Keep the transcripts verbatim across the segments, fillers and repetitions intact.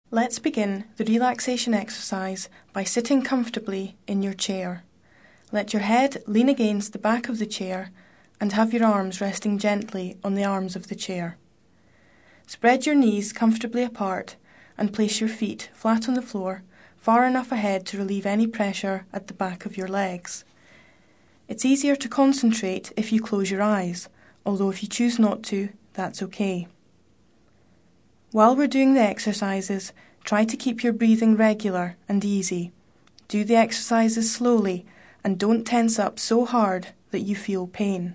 Let's begin the relaxation exercise by sitting comfortably in your chair. Let your head lean against the back of the chair and have your arms resting gently on the arms of the chair. Spread your knees comfortably apart and place your feet flat on the floor, far enough ahead to relieve any pressure at the back of your legs. It's easier to concentrate if you close your eyes, although if you choose not to, that's okay. While we're doing the exercises, try to keep your breathing regular and easy. Do the exercises slowly and don't tense up so hard that you feel pain.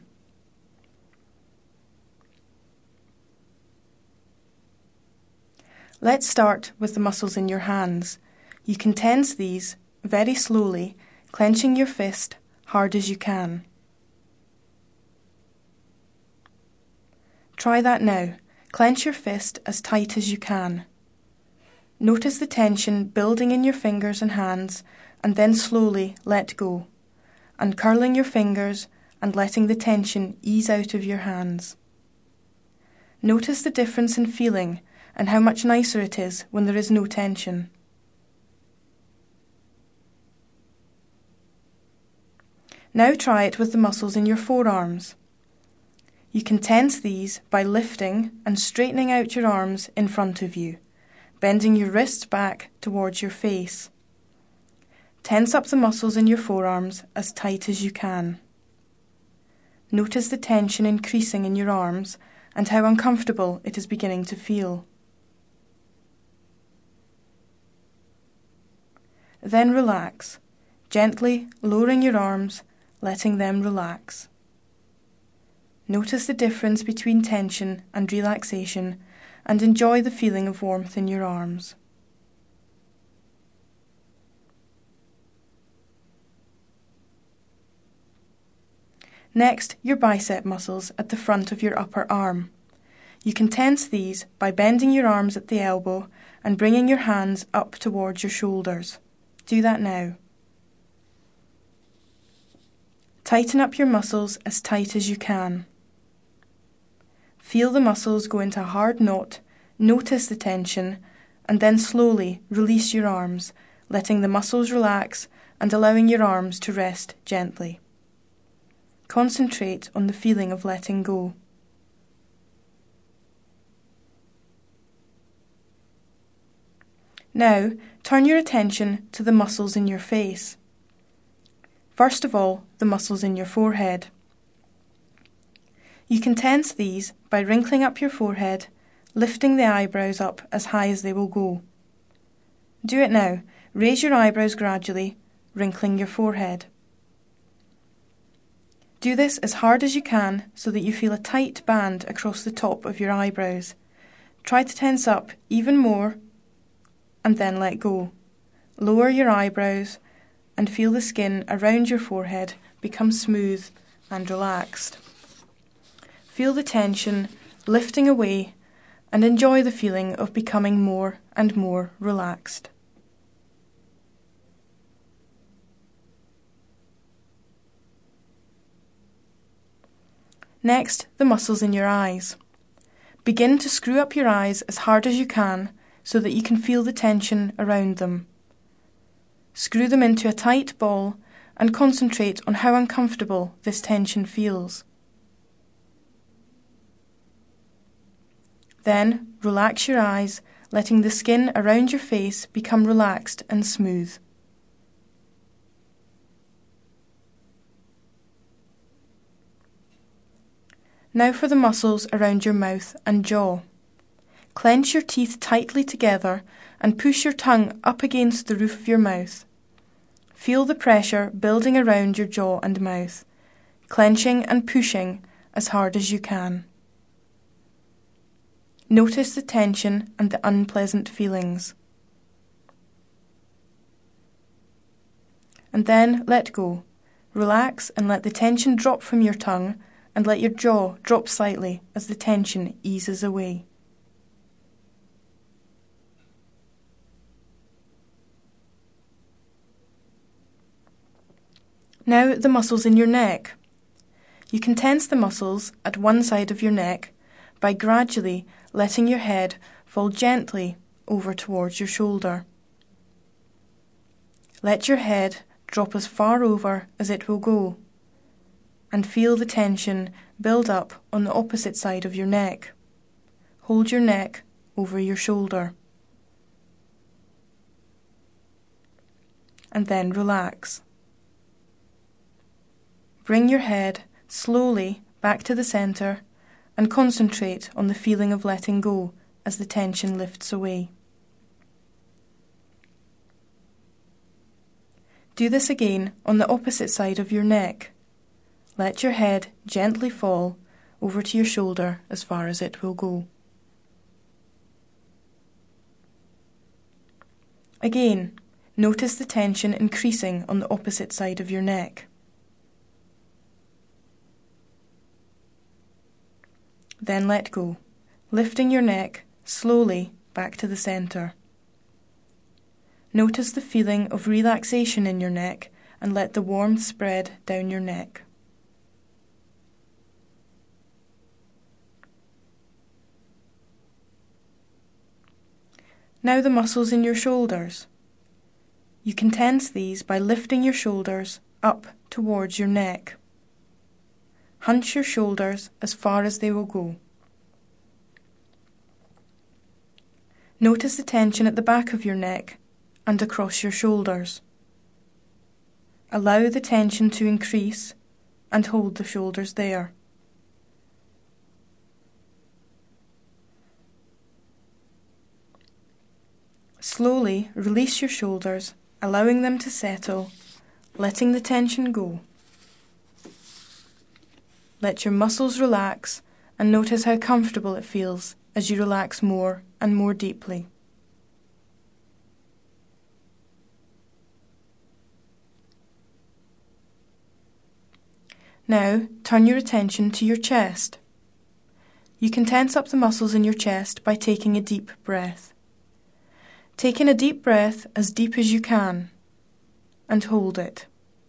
Let's start with the muscles in your hands. You can tense these very slowly, clenching your fist hard as you can. Try that now. Clench your fist as tight as you can. Notice the tension building in your fingers and hands, and then slowly let go, uncurling your fingers and letting the tension ease out of your hands. Notice the difference in feeling and how much nicer it is when there is no tension. Now try it with the muscles in your forearms. You can tense these by lifting and straightening out your arms in front of you, bending your wrists back towards your face. Tense up the muscles in your forearms as tight as you can. Notice the tension increasing in your arms and how uncomfortable it is beginning to feel. Then relax, gently lowering your arms, letting them relax. Notice the difference between tension and relaxation and enjoy the feeling of warmth in your arms. Next, your bicep muscles at the front of your upper arm. You can tense these by bending your arms at the elbow and bringing your hands up towards your shoulders. Do that now. Tighten up your muscles as tight as you can. Feel the muscles go into a hard knot, notice the tension, and then slowly release your arms, letting the muscles relax and allowing your arms to rest gently. Concentrate on the feeling of letting go. Now, turn your attention to the muscles in your face. First of all, the muscles in your forehead. You can tense these by wrinkling up your forehead, lifting the eyebrows up as high as they will go. Do it now. Raise your eyebrows gradually, wrinkling your forehead. Do this as hard as you can so that you feel a tight band across the top of your eyebrows. Try to tense up even more and then let go. Lower your eyebrows and feel the skin around your forehead become smooth and relaxed. Feel the tension lifting away and enjoy the feeling of becoming more and more relaxed. Next, the muscles in your eyes. Begin to screw up your eyes as hard as you can so that you can feel the tension around them. Screw them into a tight ball and concentrate on how uncomfortable this tension feels. Then, relax your eyes, letting the skin around your face become relaxed and smooth. Now for the muscles around your mouth and jaw. Clench your teeth tightly together and push your tongue up against the roof of your mouth. Feel the pressure building around your jaw and mouth, clenching and pushing as hard as you can. Notice the tension and the unpleasant feelings. And then let go. Relax and let the tension drop from your tongue and let your jaw drop slightly as the tension eases away. Now the muscles in your neck. You can tense the muscles at one side of your neck by gradually letting your head fall gently over towards your shoulder. Let your head drop as far over as it will go, and feel the tension build up on the opposite side of your neck. Hold your neck over your shoulder. And then relax. Bring your head slowly back to the center and concentrate on the feeling of letting go as the tension lifts away. Do this again on the opposite side of your neck. Let your head gently fall over to your shoulder as far as it will go. Again, notice the tension increasing on the opposite side of your neck. Then let go, lifting your neck slowly back to the center. Notice the feeling of relaxation in your neck and let the warmth spread down your neck. Now the muscles in your shoulders. You can tense these by lifting your shoulders up towards your neck. Hunch your shoulders as far as they will go. Notice the tension at the back of your neck and across your shoulders. Allow the tension to increase and hold the shoulders there. Slowly release your shoulders, allowing them to settle, letting the tension go. Let your muscles relax and notice how comfortable it feels as you relax more and more deeply. Now turn your attention to your chest. You can tense up the muscles in your chest by taking a deep breath. Take in a deep breath as deep as you can and hold it.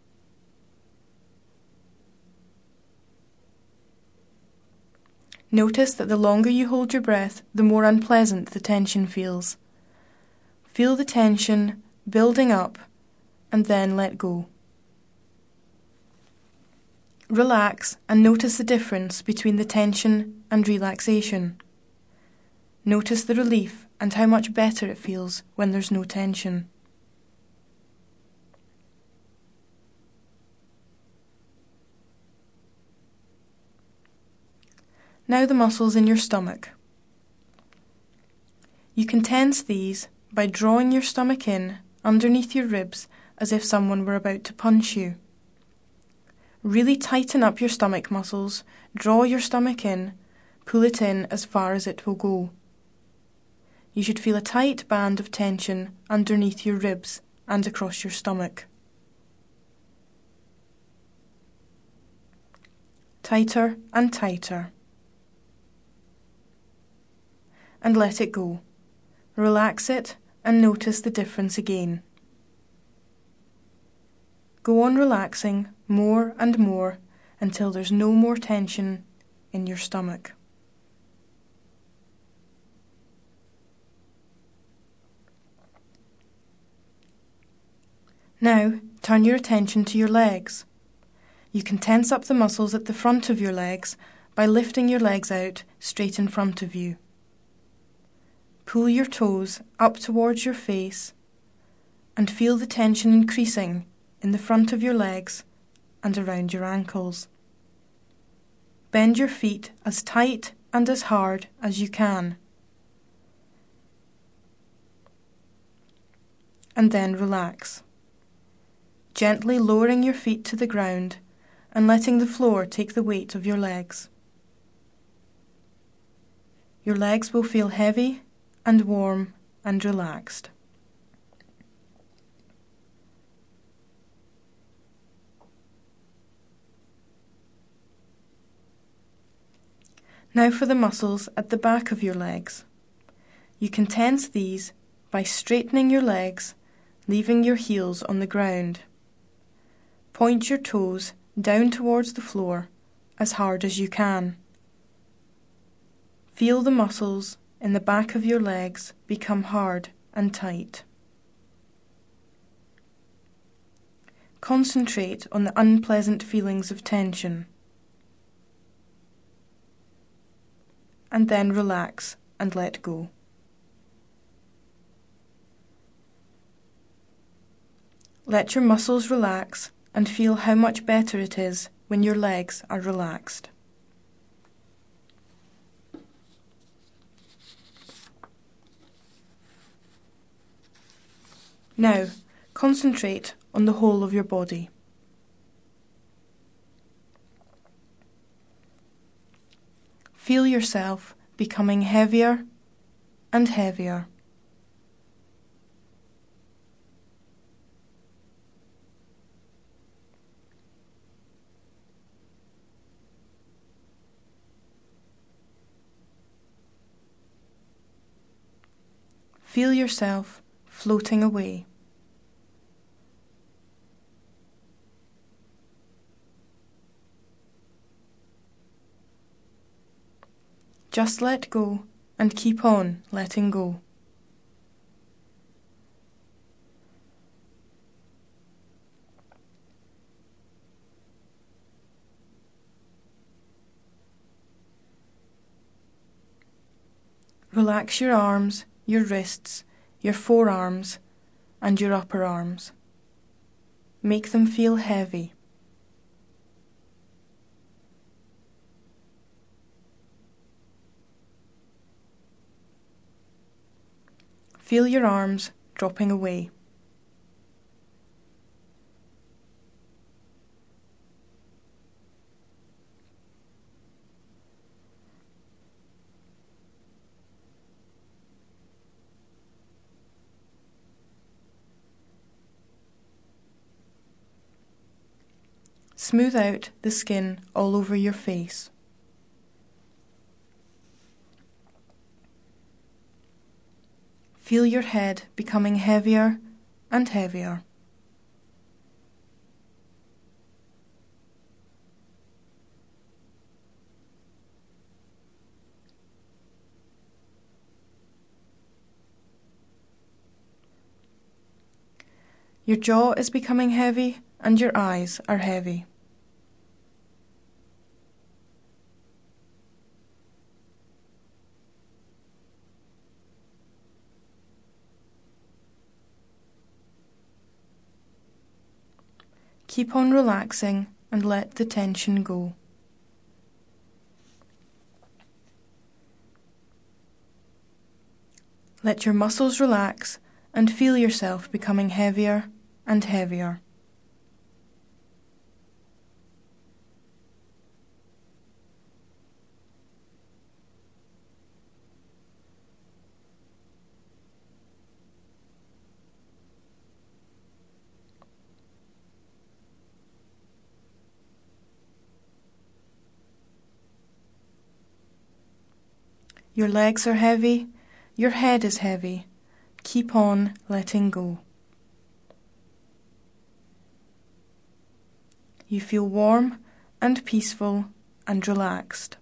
Notice that the longer you hold your breath, the more unpleasant the tension feels. Feel the tension building up and then let go. Relax and notice the difference between the tension and relaxation. Notice the relief and how much better it feels when there's no tension. Now the muscles in your stomach. You can tense these by drawing your stomach in underneath your ribs as if someone were about to punch you. Really tighten up your stomach muscles, draw your stomach in, pull it in as far as it will go. You should feel a tight band of tension underneath your ribs and across your stomach. Tighter and tighter. And let it go. Relax it and notice the difference again. Go on relaxing more and more until there's no more tension in your stomach. Now turn your attention to your legs. You can tense up the muscles at the front of your legs by lifting your legs out straight in front of you. Pull your toes up towards your face and feel the tension increasing in the front of your legs and around your ankles. Bend your feet as tight and as hard as you can. And then relax, gently lowering your feet to the ground and letting the floor take the weight of your legs. Your legs will feel heavy and warm and relaxed. Now for the muscles at the back of your legs. You can tense these by straightening your legs, leaving your heels on the ground. Point your toes down towards the floor as hard as you can. Feel the muscles in the back of your legs become hard and tight. Concentrate on the unpleasant feelings of tension, and then relax and let go. Let your muscles relax and feel how much better it is when your legs are relaxed. Now, concentrate on the whole of your body. Feel yourself becoming heavier and heavier. Feel yourself floating away. Just let go and keep on letting go. Relax your arms, your wrists, your forearms, and your upper arms. Make them feel heavy. Feel your arms dropping away. Smooth out the skin all over your face. Feel your head becoming heavier and heavier. Your jaw is becoming heavy and your eyes are heavy. Keep on relaxing and let the tension go. Let your muscles relax and feel yourself becoming heavier and heavier. Your legs are heavy, your head is heavy. Keep on letting go. You feel warm and peaceful and relaxed.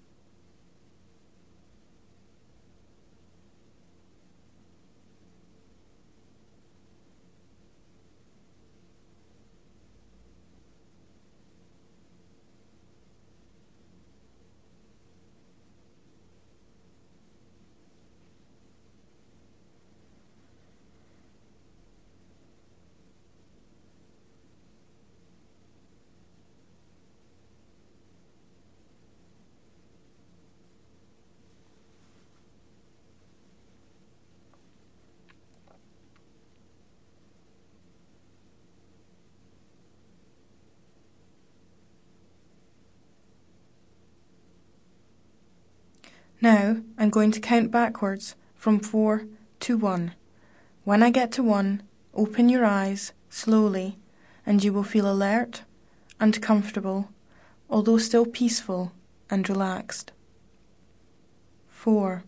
Now I'm going to count backwards from four to one. When I get to one, open your eyes slowly and you will feel alert and comfortable, although still peaceful and relaxed. Four,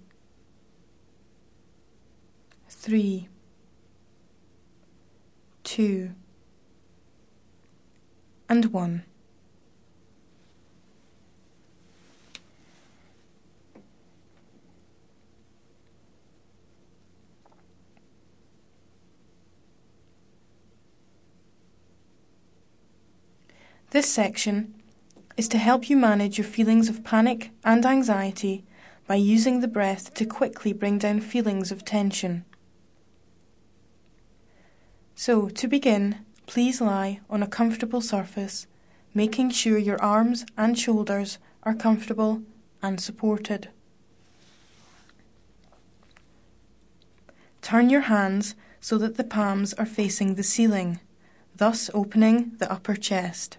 three, two, and one. This section is to help you manage your feelings of panic and anxiety by using the breath to quickly bring down feelings of tension. So, to begin, please lie on a comfortable surface, making sure your arms and shoulders are comfortable and supported. Turn your hands so that the palms are facing the ceiling, thus opening the upper chest.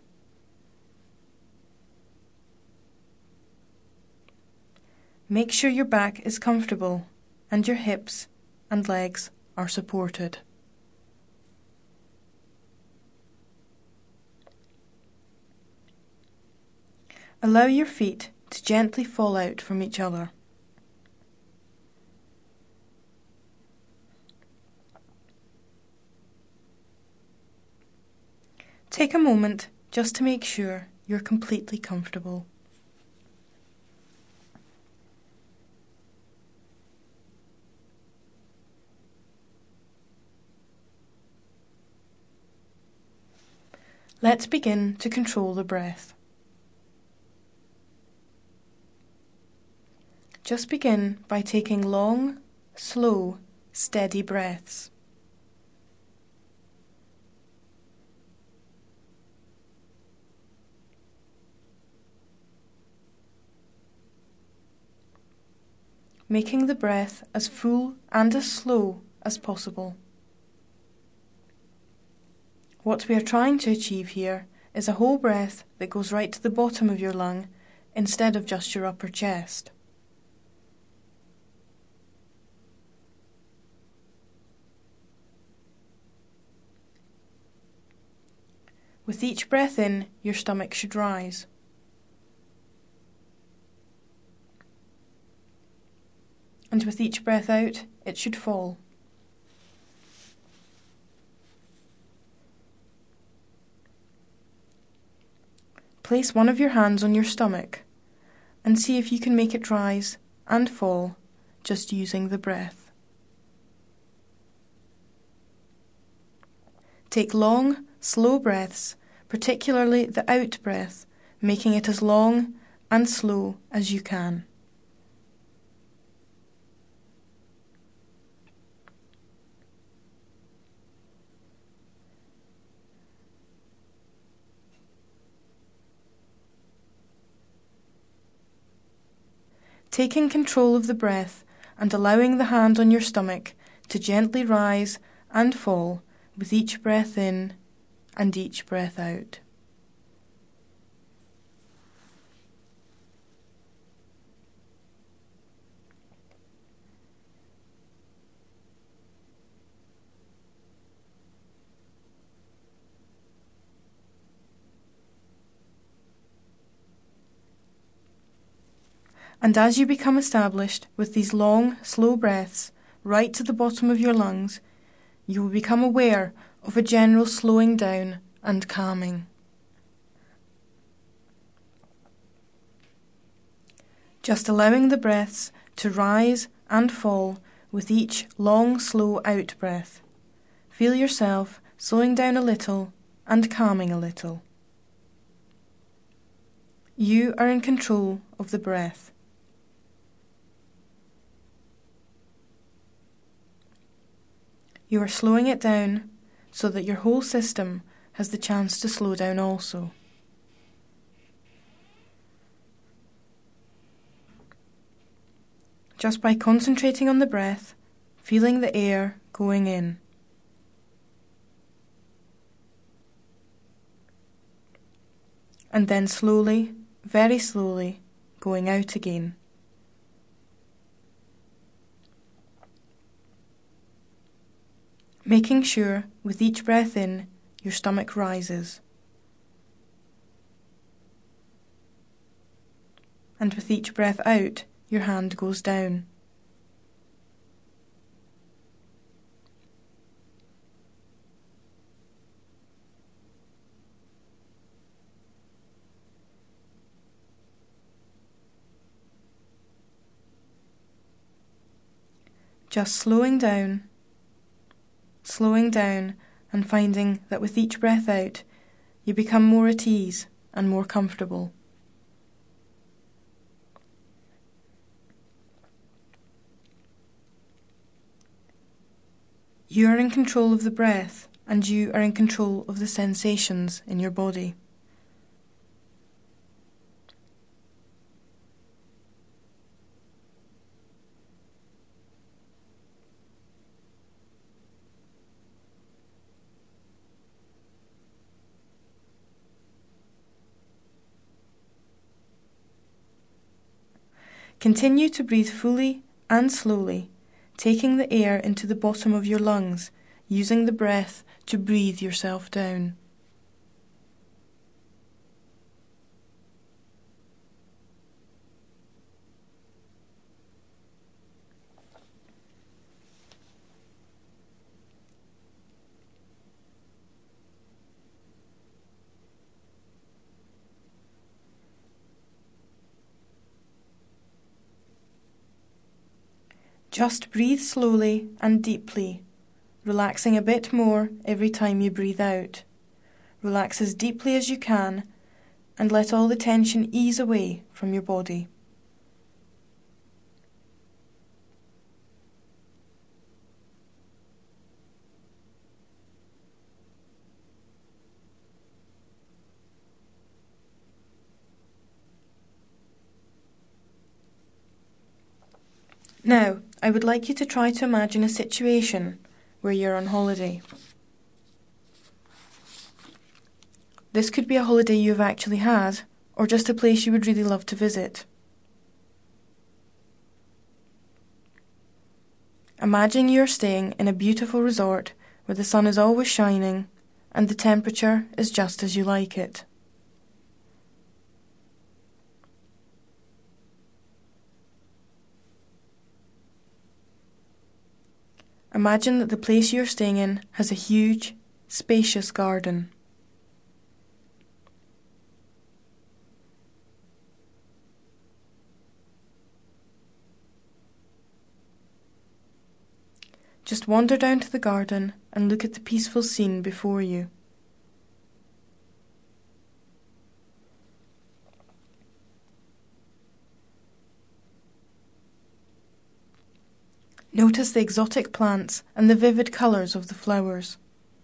Make sure your back is comfortable and your hips and legs are supported. Allow your feet to gently fall out from each other. Take a moment just to make sure you're completely comfortable. Let's begin to control the breath. Just begin by taking long, slow, steady breaths. Making the breath as full and as slow as possible. What we are trying to achieve here is a whole breath that goes right to the bottom of your lung instead of just your upper chest. With each breath in, your stomach should rise. And with each breath out, it should fall. Place one of your hands on your stomach and see if you can make it rise and fall just using the breath. Take long, slow breaths, particularly the out breath, making it as long and slow as you can. Taking control of the breath and allowing the hand on your stomach to gently rise and fall with each breath in and each breath out. And as you become established with these long, slow breaths right to the bottom of your lungs, you will become aware of a general slowing down and calming. Just allowing the breaths to rise and fall with each long, slow out breath. Feel yourself slowing down a little and calming a little. You are in control of the breath. You are slowing it down so that your whole system has the chance to slow down also. Just by concentrating on the breath, feeling the air going in. And then slowly, very slowly, going out again. Making sure with each breath in, your stomach rises. And with each breath out, your hand goes down. Just slowing down, slowing down, and finding that with each breath out, you become more at ease and more comfortable. You are in control of the breath, and you are in control of the sensations in your body. Continue to breathe fully and slowly, taking the air into the bottom of your lungs, using the breath to breathe yourself down. Just breathe slowly and deeply, relaxing a bit more every time you breathe out. Relax as deeply as you can and let all the tension ease away from your body. Now, I would like you to try to imagine a situation where you're on holiday. This could be a holiday you have actually had, or just a place you would really love to visit. Imagine you're staying in a beautiful resort where the sun is always shining and the temperature is just as you like it. Imagine that the place you're staying in has a huge, spacious garden. Just wander down to the garden and look at the peaceful scene before you. Notice the exotic plants and the vivid colours of the flowers.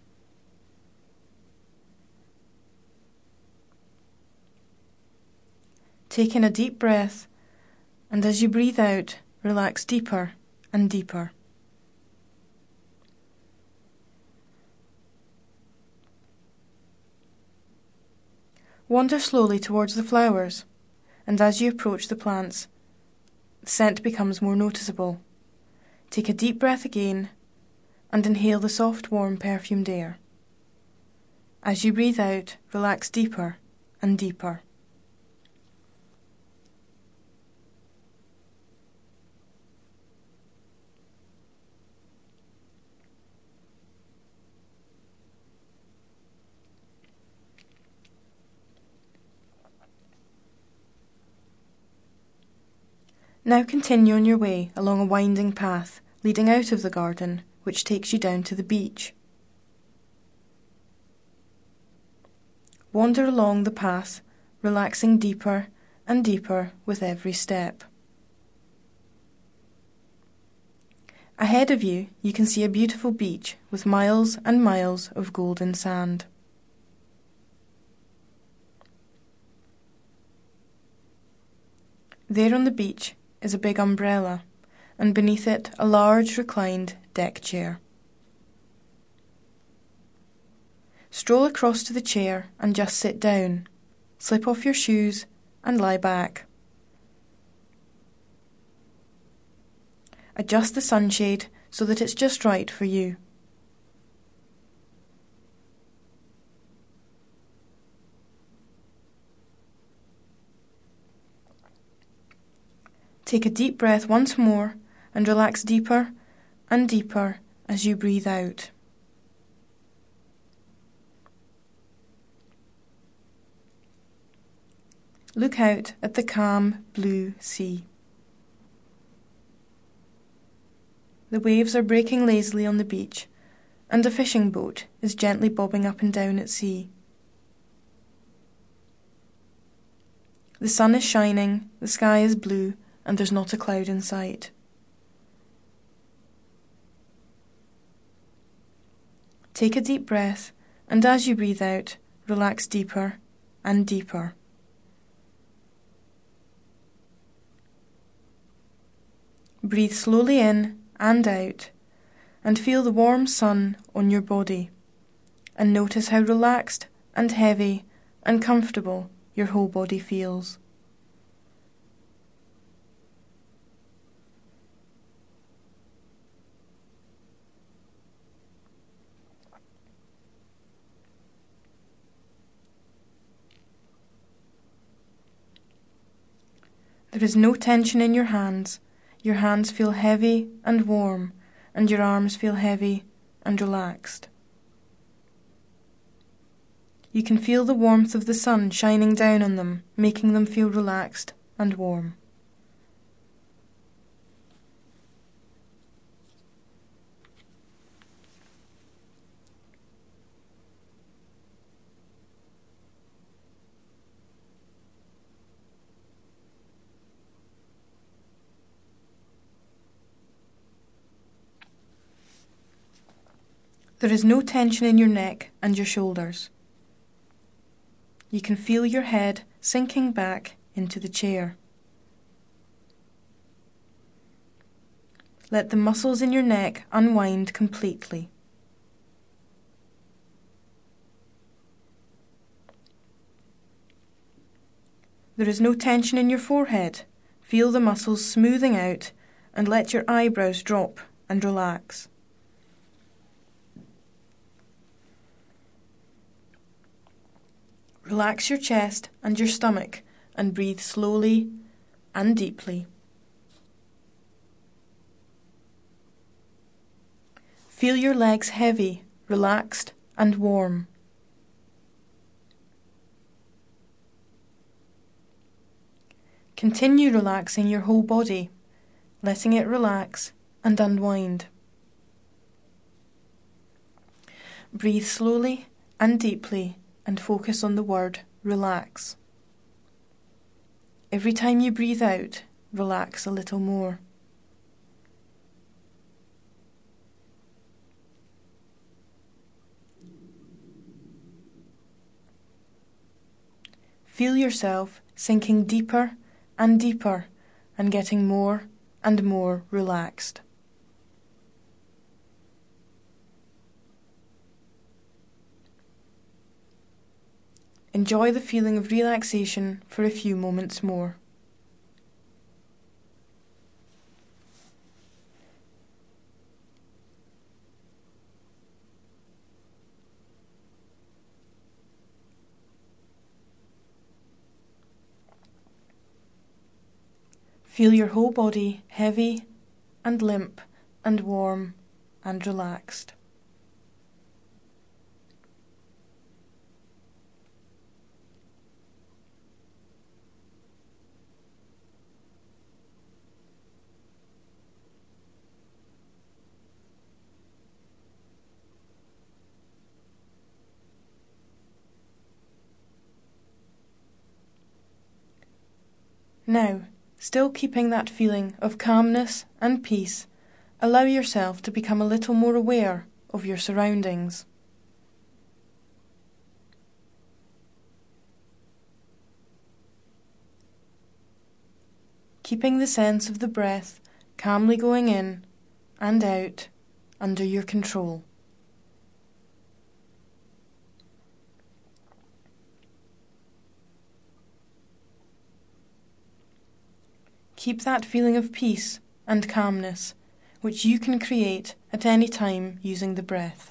Take in a deep breath, and as you breathe out, relax deeper and deeper. Wander slowly towards the flowers, and as you approach the plants, the scent becomes more noticeable. Take a deep breath again and inhale the soft, warm, perfumed air. As you breathe out, relax deeper and deeper. Now continue on your way along a winding path leading out of the garden, which takes you down to the beach. Wander along the path, relaxing deeper and deeper with every step. Ahead of you, you can see a beautiful beach with miles and miles of golden sand. There on the beach is a big umbrella, and beneath it a large reclined deck chair. Stroll across to the chair and just sit down. Slip off your shoes and lie back. Adjust the sunshade so that it's just right for you. Take a deep breath once more and relax deeper and deeper as you breathe out. Look out at the calm blue sea. The waves are breaking lazily on the beach, and a fishing boat is gently bobbing up and down at sea. The sun is shining, the sky is blue, and there's not a cloud in sight. Take a deep breath, and as you breathe out, relax deeper and deeper. Breathe slowly in and out, and feel the warm sun on your body, and notice how relaxed and heavy and comfortable your whole body feels. There is no tension in your hands. Your hands feel heavy and warm, and your arms feel heavy and relaxed. You can feel the warmth of the sun shining down on them, making them feel relaxed and warm. There is no tension in your neck and your shoulders. You can feel your head sinking back into the chair. Let the muscles in your neck unwind completely. There is no tension in your forehead. Feel the muscles smoothing out and let your eyebrows drop and relax. Relax your chest and your stomach and breathe slowly and deeply. Feel your legs heavy, relaxed and warm. Continue relaxing your whole body, letting it relax and unwind. Breathe slowly and deeply and focus on the word relax. Every time you breathe out, relax a little more. Feel yourself sinking deeper and deeper and getting more and more relaxed. Enjoy the feeling of relaxation for a few moments more. Feel your whole body heavy and limp and warm and relaxed. Now, still keeping that feeling of calmness and peace, allow yourself to become a little more aware of your surroundings. Keeping the sense of the breath calmly going in and out under your control. Keep that feeling of peace and calmness, which you can create at any time using the breath.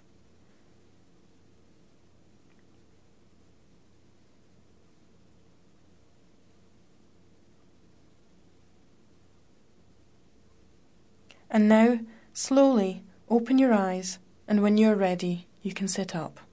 And now, slowly open your eyes, and when you're ready, you can sit up.